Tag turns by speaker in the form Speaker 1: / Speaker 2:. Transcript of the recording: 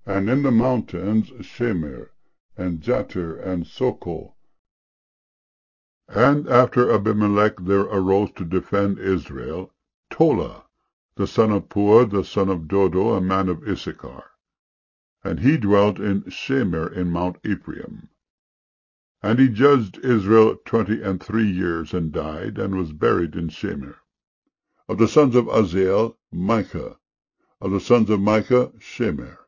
Speaker 1: And in the mountains Shemer, and Jattir, and Sokol. And after Abimelech there arose to defend Israel Tola, the son of Puah, the son of Dodo, a man of Issachar. And he dwelt in Shemer in Mount Ephraim. And he judged Israel 23 years, and died, and was buried in Shemer. Of the sons of Uzziel, Micah. Of the sons of Micah, Shemer.